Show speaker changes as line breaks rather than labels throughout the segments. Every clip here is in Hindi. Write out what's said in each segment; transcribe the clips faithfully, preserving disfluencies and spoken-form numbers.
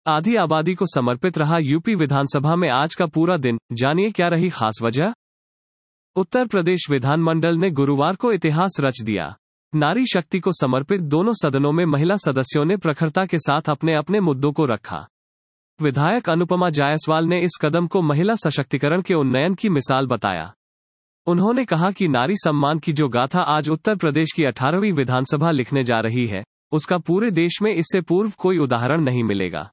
आधी आबादी को समर्पित रहा यूपी विधानसभा में आज का पूरा दिन, जानिए क्या रही खास वजह। उत्तर प्रदेश विधानमंडल ने गुरुवार को इतिहास रच दिया। नारी शक्ति को समर्पित दोनों सदनों में महिला सदस्यों ने प्रखरता के साथ अपने अपने मुद्दों को रखा। विधायक अनुपमा जायसवाल ने इस कदम को महिला सशक्तिकरण के उन्नयन की मिसाल बताया। उन्होंने कहा कि नारी सम्मान की जो गाथा आज उत्तर प्रदेश की अठारहवीं विधानसभा लिखने जा रही है, उसका पूरे देश में इससे पूर्व कोई उदाहरण नहीं मिलेगा।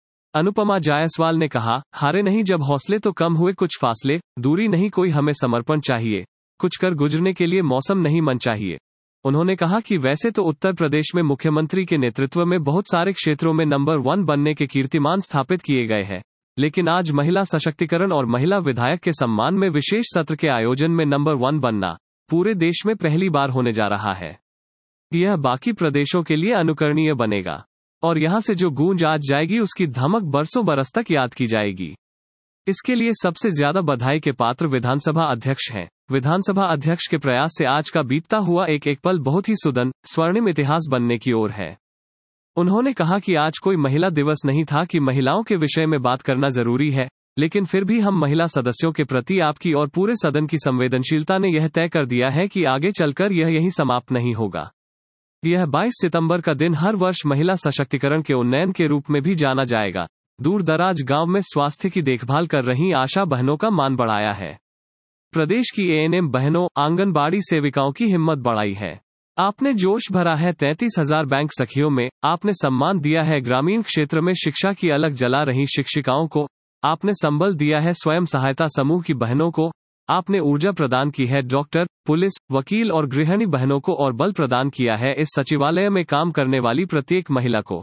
अनुपमा जायसवाल ने कहा, हारे नहीं जब हौसले तो कम हुए कुछ फासले, दूरी नहीं कोई हमें समर्पण चाहिए, कुछ कर गुजरने के लिए मौसम नहीं मन चाहिए। उन्होंने कहा कि वैसे तो उत्तर प्रदेश में मुख्यमंत्री के नेतृत्व में बहुत सारे क्षेत्रों में नंबर वन बनने के कीर्तिमान स्थापित किए गए हैं, लेकिन आज महिला सशक्तिकरण और महिला विधायक के सम्मान में विशेष सत्र के आयोजन में नंबर वन बनना पूरे देश में पहली बार होने जा रहा है। यह बाकी प्रदेशों के लिए अनुकरणीय बनेगा और यहां से जो गूंज आज जाएगी उसकी धमक बरसों बरस तक याद की जाएगी। इसके लिए सबसे ज्यादा बधाई के पात्र विधानसभा अध्यक्ष हैं। विधानसभा अध्यक्ष के प्रयास से आज का बीतता हुआ एक एक पल बहुत ही सुदन स्वर्णिम इतिहास बनने की ओर है। उन्होंने कहा कि आज कोई महिला दिवस नहीं था कि महिलाओं के विषय में बात करना जरूरी है, लेकिन फिर भी हम महिला सदस्यों के प्रति आपकी और पूरे सदन की संवेदनशीलता ने यह तय कर दिया है कि आगे चलकर यह यहीं समाप्त नहीं होगा। यह बाईस सितंबर का दिन हर वर्ष महिला सशक्तिकरण के उन्नयन के रूप में भी जाना जाएगा। दूर दराज गांव में स्वास्थ्य की देखभाल कर रही आशा बहनों का मान बढ़ाया है। प्रदेश की एएनएम बहनों, आंगनबाड़ी सेविकाओं की हिम्मत बढ़ाई है। आपने जोश भरा है तैंतीस हजार बैंक सखियों में। आपने सम्मान दिया है ग्रामीण क्षेत्र में शिक्षा की अलग जला रही शिक्षिकाओं को। आपने संबल दिया है स्वयं सहायता समूह की बहनों को। आपने ऊर्जा प्रदान की है डॉक्टर, पुलिस, वकील और गृहिणी बहनों को और बल प्रदान किया है इस सचिवालय में काम करने वाली प्रत्येक महिला को।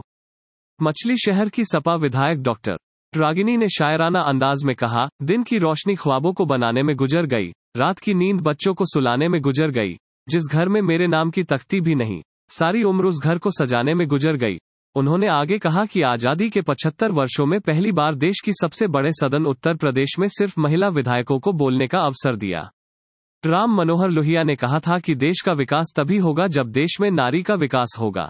मछली शहर की सपा विधायक डॉक्टर रागिनी ने शायराना अंदाज में कहा, दिन की रोशनी ख्वाबों को बनाने में गुजर गई, रात की नींद बच्चों को सुलाने में गुजर गई। जिस घर में मेरे नाम की तख्ती भी नहीं, सारी उम्र उस घर को सजाने में गुजर गई। उन्होंने आगे कहा कि आजादी के पचहत्तर वर्षों में पहली बार देश की सबसे बड़े सदन उत्तर प्रदेश में सिर्फ महिला विधायकों को बोलने का अवसर दिया। राम मनोहर लोहिया ने कहा था कि देश का विकास तभी होगा जब देश में नारी का विकास होगा।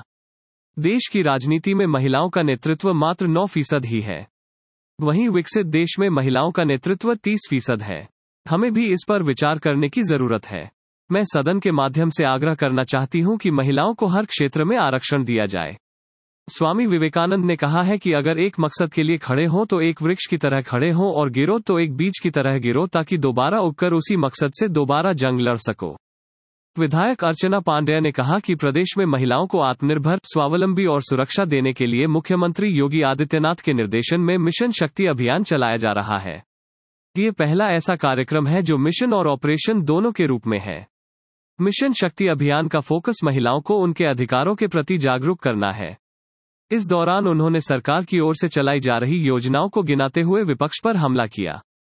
देश की राजनीति में महिलाओं का नेतृत्व मात्र नौ फीसद ही है, वहीं विकसित देश में महिलाओं का नेतृत्व तीस फीसद है। हमें भी इस पर विचार करने की जरूरत है। मैं सदन के माध्यम से आग्रह करना चाहती हूं कि महिलाओं को हर क्षेत्र में आरक्षण दिया जाए। स्वामी विवेकानंद ने कहा है कि अगर एक मकसद के लिए खड़े हों तो एक वृक्ष की तरह खड़े हों और गिरो तो एक बीज की तरह गिरो, ताकि दोबारा उगकर उसी मकसद से दोबारा जंग लड़ सको। विधायक अर्चना पांडेय ने कहा कि प्रदेश में महिलाओं को आत्मनिर्भर, स्वावलंबी और सुरक्षा देने के लिए मुख्यमंत्री योगी आदित्यनाथ के निर्देशन में मिशन शक्ति अभियान चलाया जा रहा है। ये पहला ऐसा कार्यक्रम है जो मिशन और ऑपरेशन दोनों के रूप में है। मिशन शक्ति अभियान का फोकस महिलाओं को उनके अधिकारों के प्रति जागरूक करना है। इस दौरान उन्होंने सरकार की ओर से चलाई जा रही योजनाओं को गिनाते हुए विपक्ष पर हमला किया।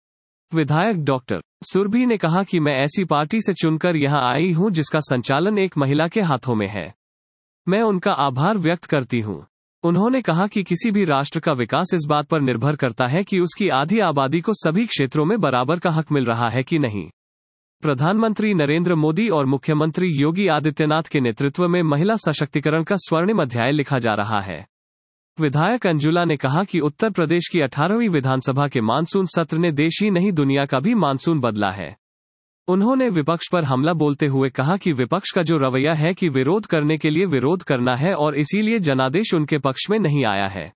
विधायक डॉक्टर सुरभि ने कहा कि मैं ऐसी पार्टी से चुनकर यहां आई हूं जिसका संचालन एक महिला के हाथों में है। मैं उनका आभार व्यक्त करती हूं। उन्होंने कहा कि किसी भी राष्ट्र का विकास इस बात पर निर्भर करता है कि उसकी आधी आबादी को सभी क्षेत्रों में बराबर का हक मिल रहा है कि नहीं। प्रधानमंत्री नरेंद्र मोदी और मुख्यमंत्री योगी आदित्यनाथ के नेतृत्व में महिला सशक्तिकरण का स्वर्णिम अध्याय लिखा जा रहा है। विधायक अंजुला ने कहा कि उत्तर प्रदेश की अठारहवीं विधानसभा के मानसून सत्र ने देश ही नहीं दुनिया का भी मानसून बदला है। उन्होंने विपक्ष पर हमला बोलते हुए कहा कि विपक्ष का जो रवैया है कि विरोध करने के लिए विरोध करना है और इसीलिए जनादेश उनके पक्ष में नहीं आया है।